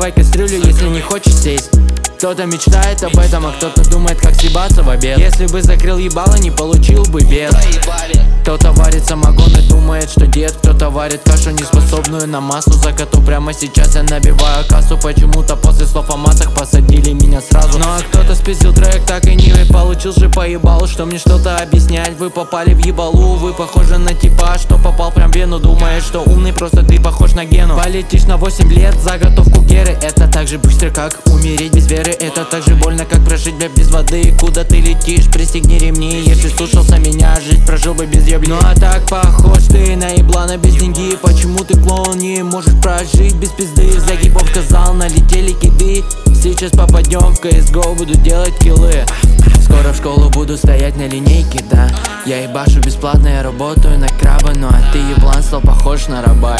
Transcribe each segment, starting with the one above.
закрывай кастрюлю, если не хочешь сесть. Кто-то мечтает об этом, а кто-то думает, как съебаться в обед. Если бы закрыл ебало, не получил бы бед. Кто-то варит самогон и думает, что дед. Кто-то варит кашу, не способную на массу. За коту прямо сейчас я набиваю кассу. Почему-то после слов о массах посадили меня сразу. Ну а кто-то спиздил трек, так и не получил же поебалу. Что мне что-то объяснять, вы попали в ебалу. Вы похожи на типа, что попал прям в вену. Думаешь, что умный, просто ты похож на Гену. Полетишь на 8 лет, заготовку Геры. Это так же быстро, как умереть без веры. Это так же больно, как прожить, бля, без воды. Куда ты летишь, пристегни ремни. Если слушался меня, жизнь прожил бы без ебли. Ну а так похож ты на еблана без деньги. Почему ты клоун, не можешь прожить без пизды? Загибов сказал, налетели киды. Сейчас попадем в CSGO, буду делать киллы. Скоро в школу буду стоять на линейке, да. Я ебашу бесплатно, я работаю на краба. Ну а ты еблан стал похож на раба.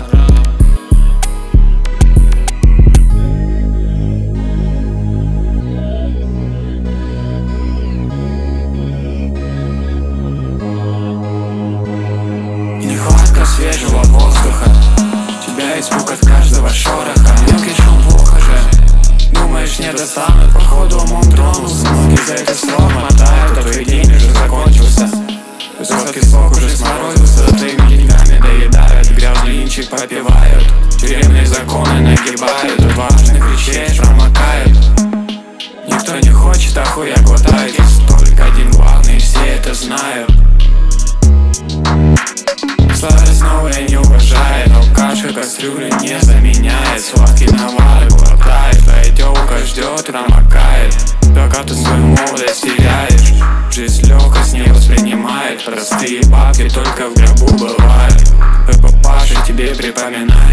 Нехватка свежего воздуха, тебя испуг от каждого шороха. Мелкий шум плохо же, думаешь не достанут. Походу умом тронулся, ноги за этот срок мотают. А твой день уже закончился, высокий срок уже сморозился. За твоими деньгами доедают, грязный линчик попивают. Тюремные законы нагибают, важных речей промокают. Никто не хочет, а хуя глотает. Есть только один главный, все это знают. Старость новая не уважает, но каша кастрюли не заменяет. Сладкий навар глотает, твоя тёлка ждет и промокает. Пока ты свою молодость теряешь, жизнь легкость не воспринимает. Простые бабки только в гробу бывают. Твой папаша тебе припоминает.